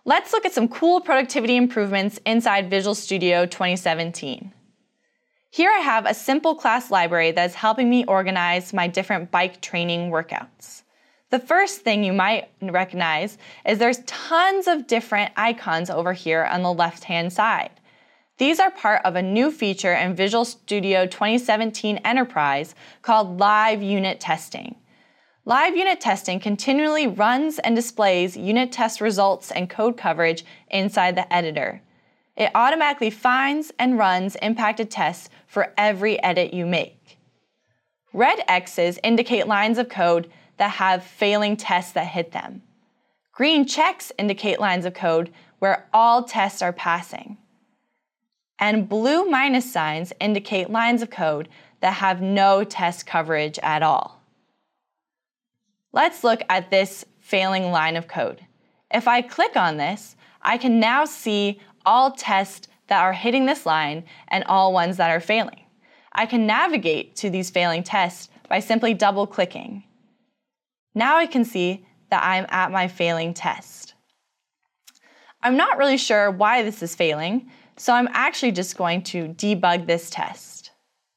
Let's look at some cool productivity improvements inside Visual Studio 2017. Here I have a simple class library that is helping me organize my different bike training workouts. The first thing you might recognize is there's tons of different icons over here on the left-hand side. These are part of a new feature in Visual Studio 2017 Enterprise called Live Unit Testing. Live unit testing continually runs and displays unit test results and code coverage inside the editor. It automatically finds and runs impacted tests for every edit you make. Red X's indicate lines of code that have failing tests that hit them. Green checks indicate lines of code where all tests are passing. And blue minus signs indicate lines of code that have no test coverage at all. Let's look at this failing line of code. If I click on this, I can now see all tests that are hitting this line and all ones that are failing. I can navigate to these failing tests by simply double-clicking. Now I can see that I'm at my failing test. I'm not really sure why this is failing, so I'm actually just going to debug this test.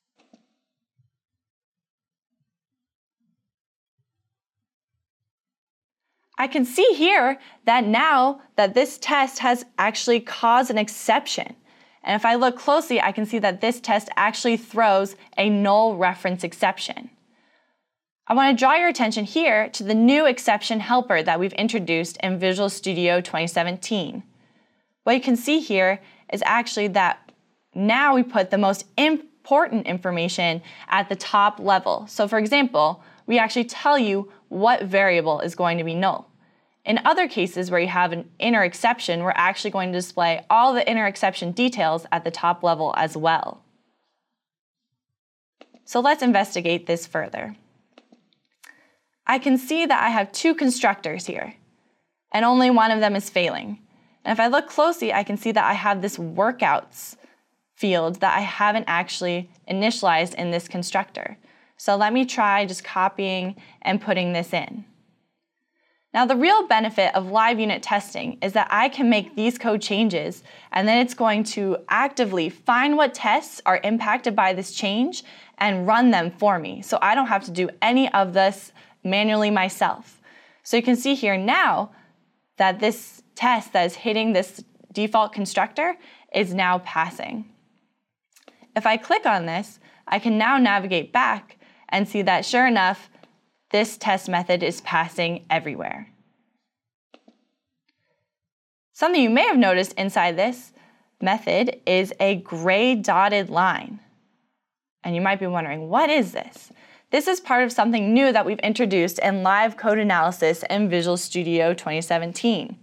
I can see here that now that this test has actually caused an exception. And if I look closely, I can see that this test actually throws a null reference exception. I want to draw your attention here to the new exception helper that we've introduced in Visual Studio 2017. What you can see here is actually that now we put the most important information at the top level. So for example, we actually tell you what variable is going to be null. In other cases where you have an inner exception, we're actually going to display all the inner exception details at the top level as well. So let's investigate this further. I can see that I have two constructors here, and only one of them is failing. And if I look closely, I can see that I have this workouts field that I haven't actually initialized in this constructor. So let me try just copying and putting this in. Now the real benefit of live unit testing is that I can make these code changes and then it's going to actively find what tests are impacted by this change and run them for me. So I don't have to do any of this manually myself. So you can see here now that this test that is hitting this default constructor is now passing. If I click on this, I can now navigate back and see that sure enough, this test method is passing everywhere. Something you may have noticed inside this method is a gray dotted line. And you might be wondering, what is this? This is part of something new that we've introduced in live code analysis in Visual Studio 2017.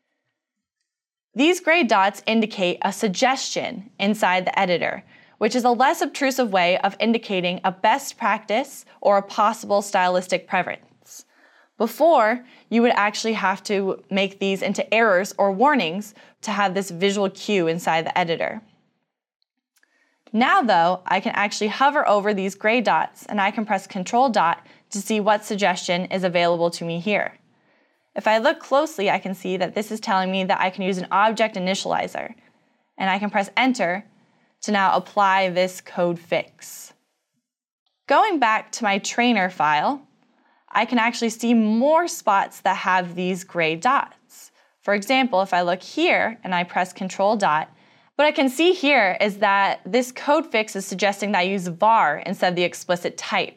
These gray dots indicate a suggestion inside the editor, which is a less obtrusive way of indicating a best practice or a possible stylistic preference. Before, you would actually have to make these into errors or warnings to have this visual cue inside the editor. Now though, I can actually hover over these gray dots and I can press Control Dot to see what suggestion is available to me here. If I look closely, I can see that this is telling me that I can use an object initializer, and I can press Enter to now apply this code fix. Going back to my trainer file, I can actually see more spots that have these gray dots. For example, if I look here and I press Control Dot, what I can see here is that this code fix is suggesting that I use var instead of the explicit type.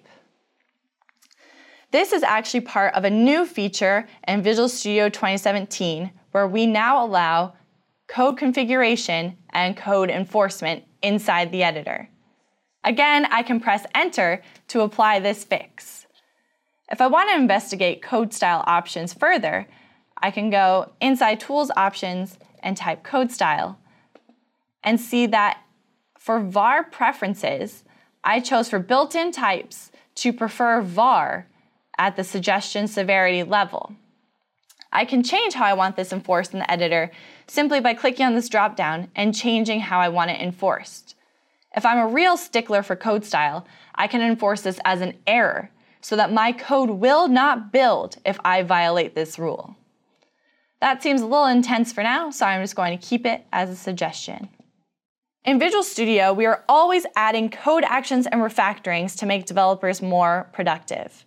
This is actually part of a new feature in Visual Studio 2017 where we now allow code configuration and code enforcement inside the editor. Again, I can press Enter to apply this fix. If I want to investigate code style options further, I can go inside Tools Options and type Code Style and see that for var preferences, I chose for built-in types to prefer var at the suggestion severity level. I can change how I want this enforced in the editor simply by clicking on this drop-down and changing how I want it enforced. If I'm a real stickler for code style, I can enforce this as an error so that my code will not build if I violate this rule. That seems a little intense for now, so I'm just going to keep it as a suggestion. In Visual Studio, we are always adding code actions and refactorings to make developers more productive.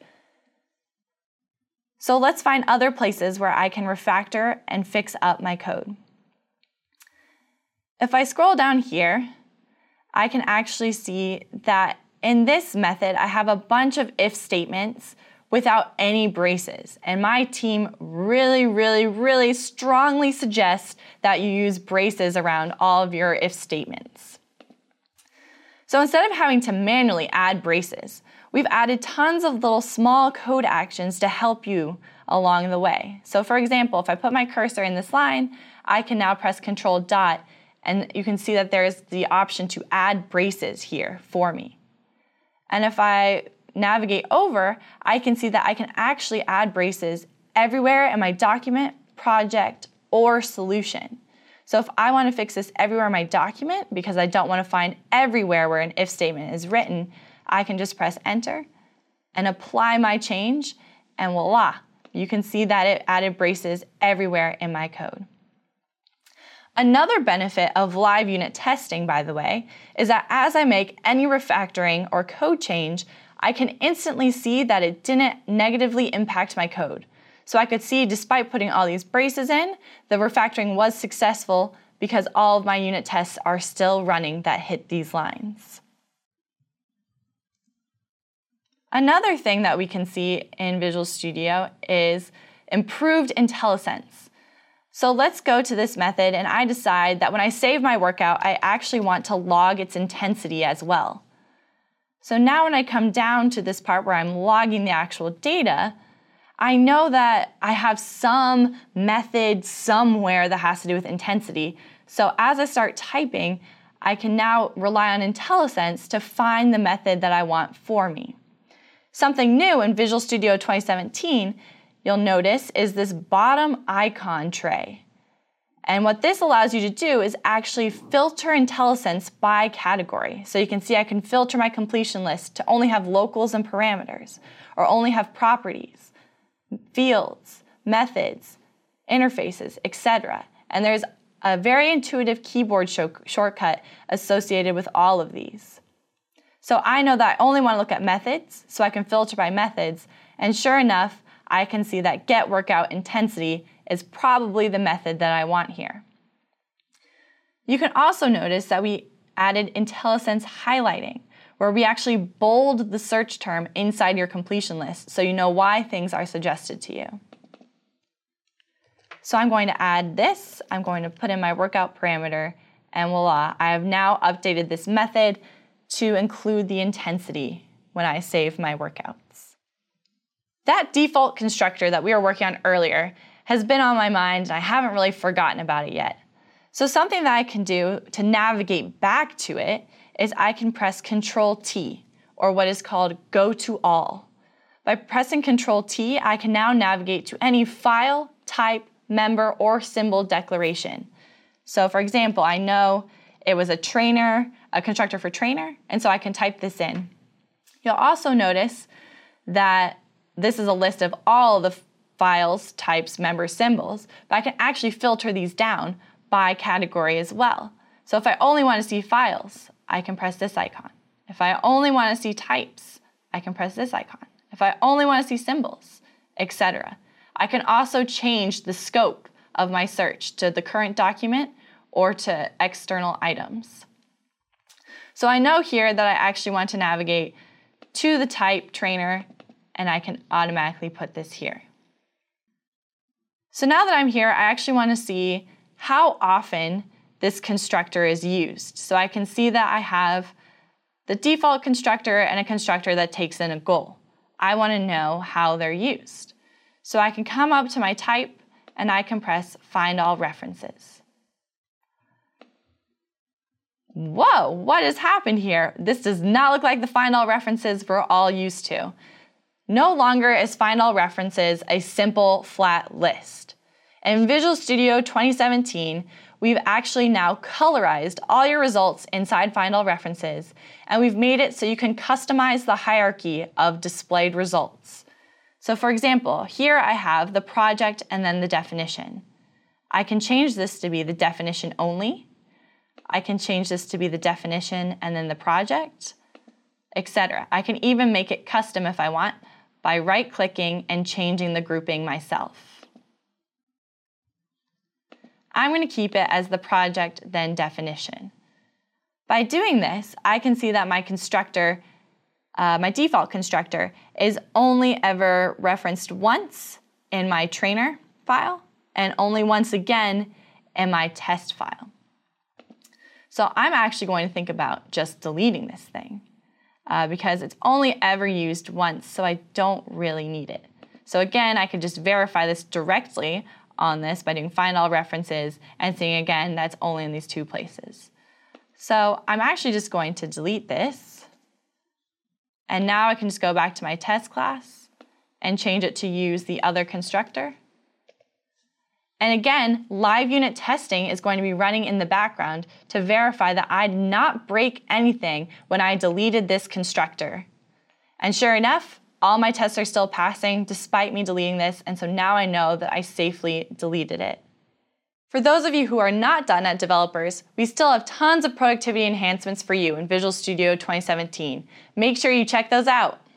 So let's find other places where I can refactor and fix up my code. If I scroll down here, I can actually see that in this method, I have a bunch of if statements without any braces. And my team really strongly suggests that you use braces around all of your if statements. So instead of having to manually add braces, we've added tons of little small code actions to help you along the way. So for example, if I put my cursor in this line, I can now press Control Dot, and you can see that there's the option to add braces here for me. And if I navigate over, I can see that I can actually add braces everywhere in my document, project, or solution. So if I want to fix this everywhere in my document, because I don't want to find everywhere where an if statement is written, I can just press Enter and apply my change, and voila, you can see that it added braces everywhere in my code. Another benefit of live unit testing, by the way, is that as I make any refactoring or code change, I can instantly see that it didn't negatively impact my code. So I could see, despite putting all these braces in, the refactoring was successful because all of my unit tests are still running that hit these lines. Another thing that we can see in Visual Studio is improved IntelliSense. So let's go to this method, and I decide that when I save my workout, I actually want to log its intensity as well. So now when I come down to this part where I'm logging the actual data, I know that I have some method somewhere that has to do with intensity. So as I start typing, I can now rely on IntelliSense to find the method that I want for me. Something new in Visual Studio 2017, you'll notice, is this bottom icon tray. And what this allows you to do is actually filter IntelliSense by category. So you can see I can filter my completion list to only have locals and parameters, or only have properties, fields, methods, interfaces, etc. And there's a very intuitive keyboard shortcut associated with all of these. So I know that I only want to look at methods, so I can filter by methods, and sure enough, I can see that get workout intensity is probably the method that I want here. You can also notice that we added IntelliSense highlighting, where we actually bold the search term inside your completion list so you know why things are suggested to you. So I'm going to add this, I'm going to put in my workout parameter, and voila, I have now updated this method to include the intensity when I save my workouts. That default constructor that we were working on earlier has been on my mind, and I haven't really forgotten about it yet. So something that I can do to navigate back to it is I can press Control-T, or what is called Go to All. By pressing Control-T, I can now navigate to any file, type, member, or symbol declaration. So for example, I know it was a constructor for trainer, and so I can type this in. You'll also notice that this is a list of all the files, types, members, symbols, but I can actually filter these down by category as well. So if I only want to see files, I can press this icon. If I only want to see types, I can press this icon. If I only want to see symbols, etc. I can also change the scope of my search to the current document or to external items. So I know here that I actually want to navigate to the type trainer, and I can automatically put this here. So now that I'm here, I actually want to see how often this constructor is used. So I can see that I have the default constructor and a constructor that takes in a goal. I want to know how they're used. So I can come up to my type and I can press Find All References. Whoa, what has happened here? This does not look like the Find All References we're all used to. No longer is Find All References a simple flat list. In Visual Studio 2017, we've actually now colorized all your results inside Find All References, and we've made it so you can customize the hierarchy of displayed results. So for example, here I have the project and then the definition. I can change this to be the definition only. I can change this to be the definition and then the project, etc. I can even make it custom if I want by right-clicking and changing the grouping myself. I'm going to keep it as the project then definition. By doing this, I can see that my constructor, my default constructor, is only ever referenced once in my trainer file and only once again in my test file. So I'm actually going to think about just deleting this thing because it's only ever used once, so I don't really need it. So again, I could just verify this directly on this by doing find all references and seeing again that's only in these two places. So I'm actually just going to delete this, and now I can just go back to my test class and change it to use the other constructor. And again, live unit testing is going to be running in the background to verify that I did not break anything when I deleted this constructor. And sure enough, all my tests are still passing despite me deleting this, and so now I know that I safely deleted it. For those of you who are not .NET developers, we still have tons of productivity enhancements for you in Visual Studio 2017. Make sure you check those out.